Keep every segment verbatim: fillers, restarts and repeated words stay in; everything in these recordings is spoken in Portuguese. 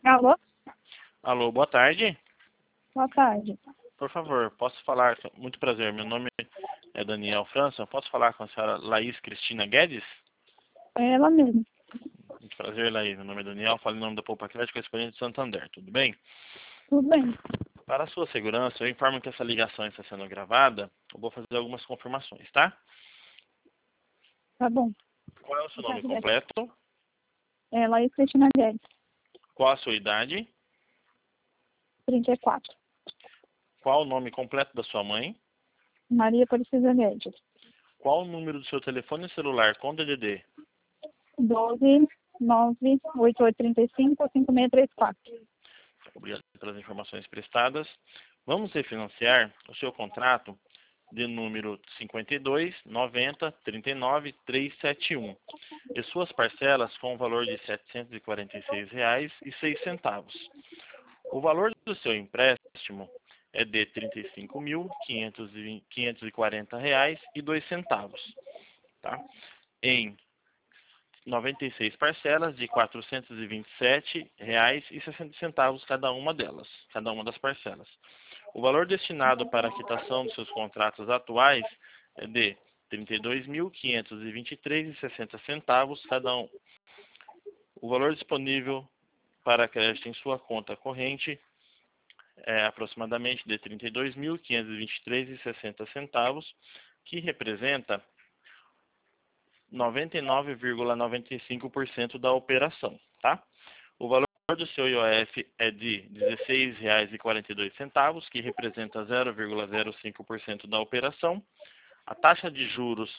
Alô? Alô, boa tarde. Boa tarde. Por favor, posso falar... Muito prazer, meu nome é Daniel França. Posso falar com a senhora Laís Cristina Guedes? É ela mesmo. Muito prazer, Laís. Meu nome é Daniel. Falo em nome da Poupa Crédito, correspondente de Santander. Tudo bem? Tudo bem. Para a sua segurança, eu informo que essa ligação está sendo gravada. Eu vou fazer algumas confirmações, tá? Tá bom. Qual é o seu nome completo? É Laís Cristina Guedes, Qual a sua idade? trinta e quatro. Qual o nome completo da sua mãe? Maria Aparecida Guedes. Qual o número do seu telefone celular com D D D? doze, nove, oito oito três cinco, cinco seis três quatro. Obrigado pelas informações prestadas. Vamos refinanciar o seu contrato de número cinquenta e dois, noventa, trinta e nove, trezentos e setenta e um. E suas parcelas com o valor de setecentos e quarenta e seis reais e seis centavos. O valor do seu empréstimo é de trinta e cinco mil, quinhentos e quarenta reais e dois centavos, tá? Em noventa e seis parcelas de quatrocentos e vinte e sete reais e sessenta centavos cada uma delas, cada uma das parcelas. O valor destinado para a quitação dos seus contratos atuais é de trinta e dois mil, quinhentos e vinte e três reais e sessenta centavos cada um. O valor disponível para crédito em sua conta corrente é aproximadamente de trinta e dois mil, quinhentos e vinte e três reais e sessenta centavos, que representa noventa e nove vírgula noventa e cinco por cento da operação, tá? O valor do seu I O F é de dezesseis reais e quarenta e dois centavos, que representa zero vírgula zero cinco por cento da operação. A taxa de juros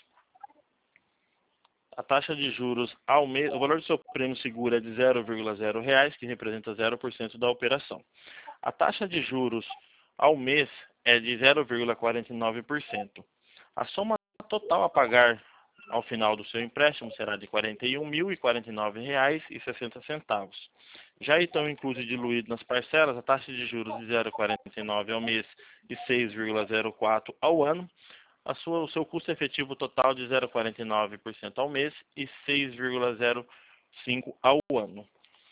A taxa de juros ao mês, o valor do seu prêmio seguro é de zero vírgula zero reais, que representa zero por cento da operação. A taxa de juros ao mês é de zero vírgula quarenta e nove por cento. A soma total a pagar ao final do seu empréstimo será de quarenta e um mil e quarenta e nove reais e sessenta centavos. Já estão inclusos e diluídos nas parcelas a taxa de juros de zero vírgula quarenta e nove ao mês e seis vírgula zero quatro ao ano. A sua, o seu custo efetivo total de zero vírgula quarenta e nove por cento ao mês e seis vírgula zero cinco por cento ao ano.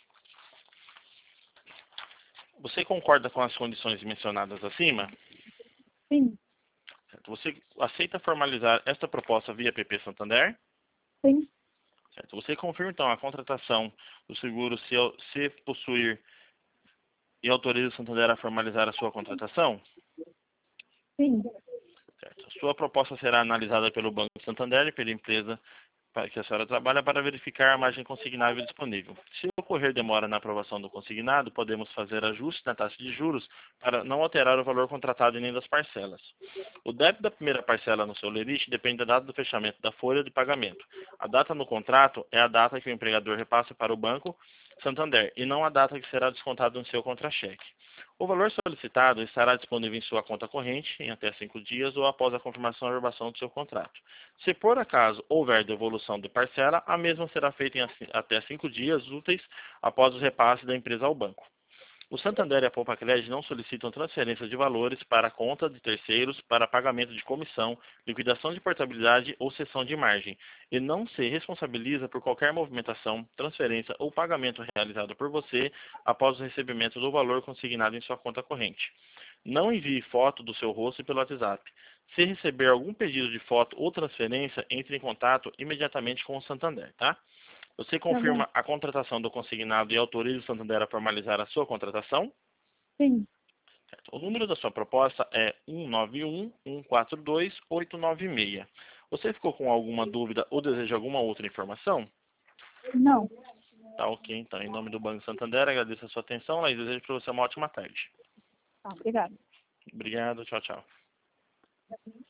Você concorda com as condições mencionadas acima? Sim. Certo. Você aceita formalizar esta proposta via P P Santander? Sim. Certo. Você confirma então a contratação do seguro se, se possuir e autoriza o Santander a formalizar a sua contratação? Sim. Certo. A sua proposta será analisada pelo Banco Santander e pela empresa para que a senhora trabalha para verificar a margem consignável disponível. Se ocorrer demora na aprovação do consignado, podemos fazer ajustes na taxa de juros para não alterar o valor contratado e nem das parcelas. O débito da primeira parcela no seu lerite depende da data do fechamento da folha de pagamento. A data no contrato é a data que o empregador repassa para o Banco Santander e não a data que será descontado no seu contra-cheque. O valor solicitado estará disponível em sua conta corrente em até cinco dias ou após a confirmação e aprovação do seu contrato. Se por acaso houver devolução de parcela, a mesma será feita em até cinco dias úteis após o repasse da empresa ao banco. O Santander e a Poupa Crédito não solicitam transferência de valores para a conta de terceiros para pagamento de comissão, liquidação de portabilidade ou cessão de margem, e não se responsabiliza por qualquer movimentação, transferência ou pagamento realizado por você após o recebimento do valor consignado em sua conta corrente. Não envie foto do seu rosto pelo WhatsApp. Se receber algum pedido de foto ou transferência, entre em contato imediatamente com o Santander, tá? Você confirma Tá a contratação do consignado e autoriza o Santander a formalizar a sua contratação? Sim. Certo. O número da sua proposta é um nove um, um quatro dois, oito nove seis. Você ficou com alguma dúvida ou deseja alguma outra informação? Não. Tá ok, então. Em nome do Banco Santander, agradeço a sua atenção e desejo para você uma ótima tarde. Tá, obrigada. Obrigado, tchau, tchau.